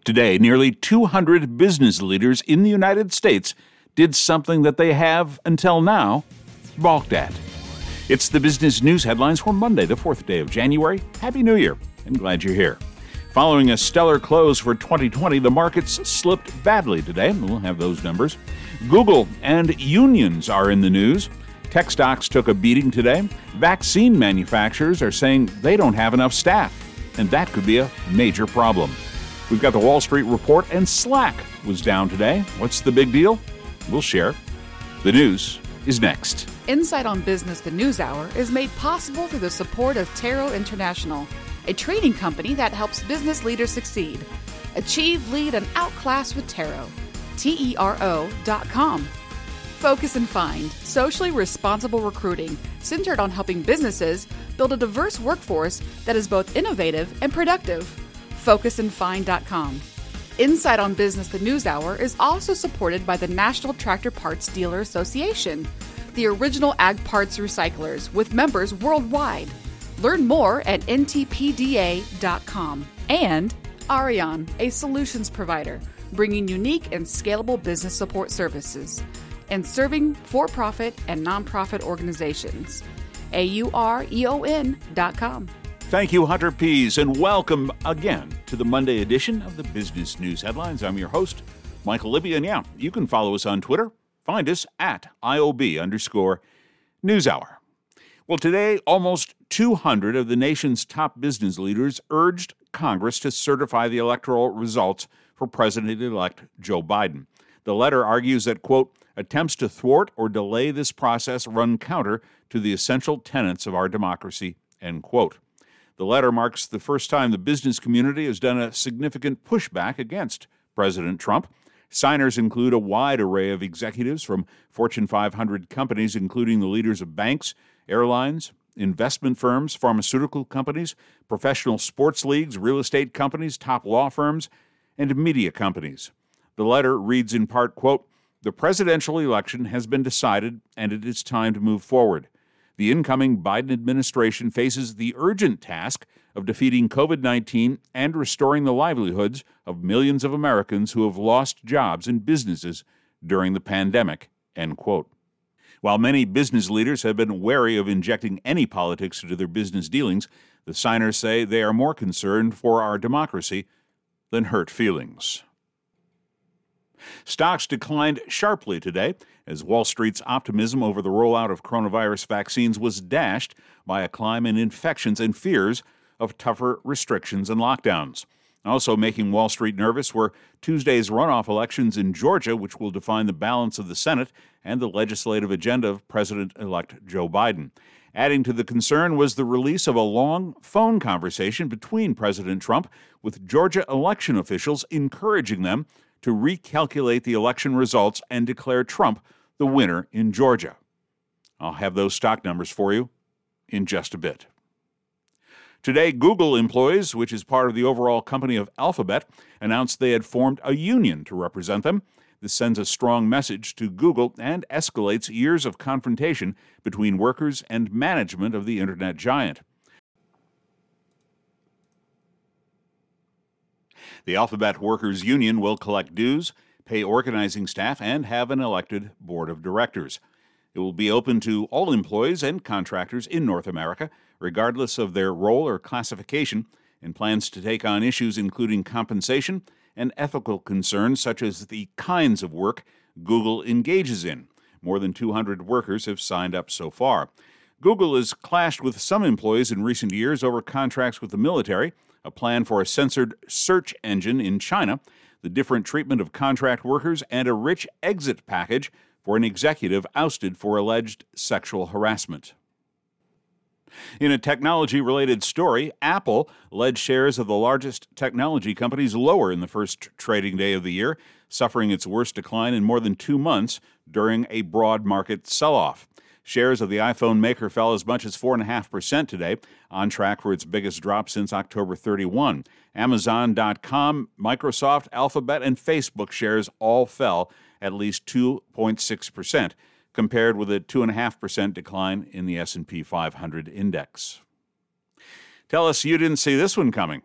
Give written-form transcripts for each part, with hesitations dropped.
Today, nearly 200 business leaders in the United States did something that they have, until now, balked at. It's the business news headlines for Monday, the 4th day of January. Happy New Year, and glad you're here. Following a stellar close for 2020, the markets slipped badly today. We'll have those numbers. Google and unions are in the news. Tech stocks took a beating today. Vaccine manufacturers are saying they don't have enough staff, and that could be a major problem. We've got the Wall Street report, and Slack was down today. What's the big deal? We'll share. The news is next. Insight on Business, the News Hour, is made possible through the support of Taro International, a training company that helps business leaders succeed. Achieve, lead, and outclass with Taro. TERO.com. Focus and Find, socially responsible recruiting centered on helping businesses build a diverse workforce that is both innovative and productive. FocusandFind.com. Insight on Business, the News Hour is also supported by the National Tractor Parts Dealer Association, the original ag parts recyclers with members worldwide. Learn more at ntpda.com. And Arion, a solutions provider, bringing unique and scalable business support services and serving for-profit and nonprofit organizations. AUREON.com. Thank you, Hunter Pease, and welcome again to the Monday edition of the Business News Headlines. I'm your host, Michael Libby, and you can follow us on Twitter. Find us at IOB_NewsHour. Well, today, almost 200 of the nation's top business leaders urged Congress to certify the electoral results for President-elect Joe Biden. The letter argues that, quote, attempts to thwart or delay this process run counter to the essential tenets of our democracy, end quote. The letter marks the first time the business community has done a significant pushback against President Trump. Signers include a wide array of executives from Fortune 500 companies, including the leaders of banks, airlines, investment firms, pharmaceutical companies, professional sports leagues, real estate companies, top law firms, and media companies. The letter reads in part, quote, the presidential election has been decided and it is time to move forward. The incoming Biden administration faces the urgent task of defeating COVID-19 and restoring the livelihoods of millions of Americans who have lost jobs and businesses during the pandemic, end quote. While many business leaders have been wary of injecting any politics into their business dealings, the signers say they are more concerned for our democracy than hurt feelings. Stocks declined sharply today as Wall Street's optimism over the rollout of coronavirus vaccines was dashed by a climb in infections and fears of tougher restrictions and lockdowns. Also making Wall Street nervous were Tuesday's runoff elections in Georgia, which will define the balance of the Senate and the legislative agenda of President-elect Joe Biden. Adding to the concern was the release of a long phone conversation between President Trump with Georgia election officials, encouraging them to recalculate the election results and declare Trump the winner in Georgia. I'll have those stock numbers for you in just a bit. Today, Google employees, which is part of the overall company of Alphabet, announced they had formed a union to represent them. This sends a strong message to Google and escalates years of confrontation between workers and management of the internet giant. The Alphabet Workers Union will collect dues, pay organizing staff, and have an elected board of directors. It will be open to all employees and contractors in North America, regardless of their role or classification, and plans to take on issues including compensation and ethical concerns such as the kinds of work Google engages in. More than 200 workers have signed up so far. Google has clashed with some employees in recent years over contracts with the military, a plan for a censored search engine in China, the different treatment of contract workers, and a rich exit package for an executive ousted for alleged sexual harassment. In a technology-related story, Apple led shares of the largest technology companies lower in the first trading day of the year, suffering its worst decline in more than 2 months during a broad market sell-off. Shares of the iPhone maker fell as much as 4.5% today, on track for its biggest drop since October 31. Amazon.com, Microsoft, Alphabet, and Facebook shares all fell at least 2.6%, compared with a 2.5% decline in the S&P 500 index. Tell us you didn't see this one coming.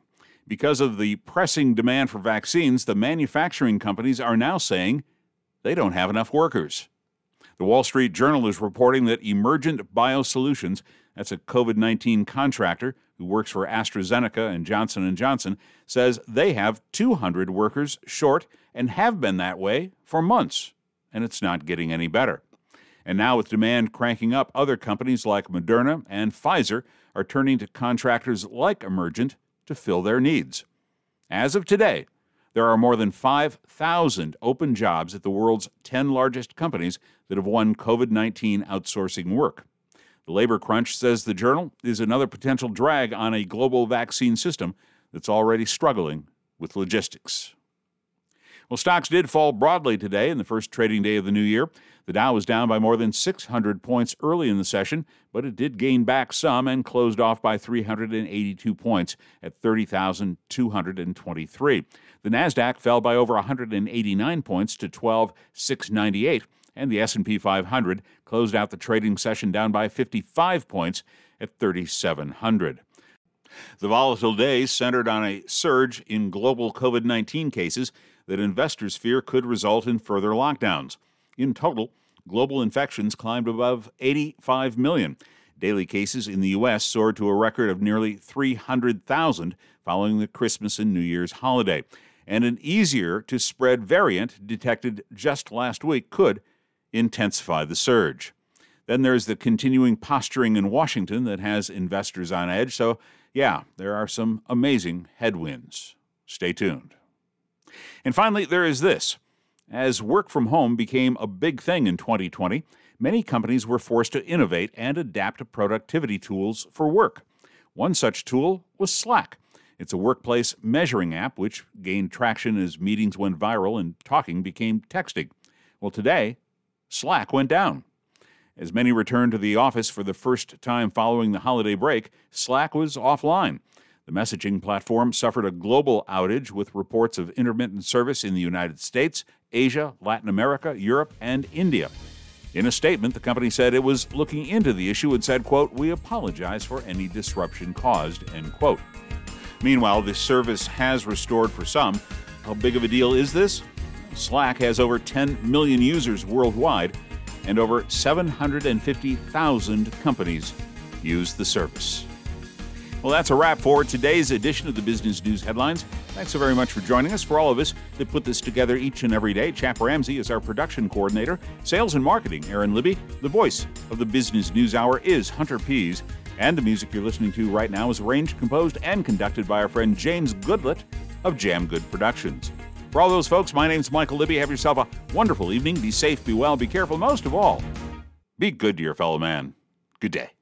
Because of the pressing demand for vaccines, the manufacturing companies are now saying they don't have enough workers. The Wall Street Journal is reporting that Emergent BioSolutions, that's a COVID-19 contractor who works for AstraZeneca and Johnson & Johnson, says they have 200 workers short and have been that way for months, and it's not getting any better. And now with demand cranking up, other companies like Moderna and Pfizer are turning to contractors like Emergent to fill their needs. As of today, there are more than 5,000 open jobs at the world's 10 largest companies that have won COVID-19 outsourcing work. The labor crunch, says the Journal, is another potential drag on a global vaccine system that's already struggling with logistics. Well, stocks did fall broadly today in the first trading day of the new year. The Dow was down by more than 600 points early in the session, but it did gain back some and closed off by 382 points at 30,223. The Nasdaq fell by over 189 points to 12,698, and the S&P 500 closed out the trading session down by 55 points at 3,700. The volatile day centered on a surge in global COVID-19 cases that investors fear could result in further lockdowns. In total, global infections climbed above 85 million. Daily cases in the U.S. soared to a record of nearly 300,000 following the Christmas and New Year's holiday. And an easier-to-spread variant detected just last week could intensify the surge. Then there's the continuing posturing in Washington that has investors on edge. So, yeah, there are some amazing headwinds. Stay tuned. And finally, there is this. As work from home became a big thing in 2020, many companies were forced to innovate and adapt productivity tools for work. One such tool was Slack. It's a workplace measuring app which gained traction as meetings went viral and talking became texting. Well, today, Slack went down. As many returned to the office for the first time following the holiday break, Slack was offline. The messaging platform suffered a global outage with reports of intermittent service in the United States, Asia, Latin America, Europe, and India. In a statement, the company said it was looking into the issue and said, quote, "We apologize for any disruption caused," end quote. Meanwhile, the service has restored for some. How big of a deal is this? Slack has over 10 million users worldwide, and over 750,000 companies use the service. Well, that's a wrap for today's edition of the Business News Headlines. Thanks so very much for joining us. For all of us that put this together each and every day, Chap Ramsey is our production coordinator. Sales and marketing, Aaron Libby. The voice of the Business News Hour is Hunter Pease. And the music you're listening to right now is arranged, composed, and conducted by our friend James Goodlett of Jam Good Productions. For all those folks, my name's Michael Libby. Have yourself a wonderful evening. Be safe, be well, be careful. Most of all, be good to your fellow man. Good day.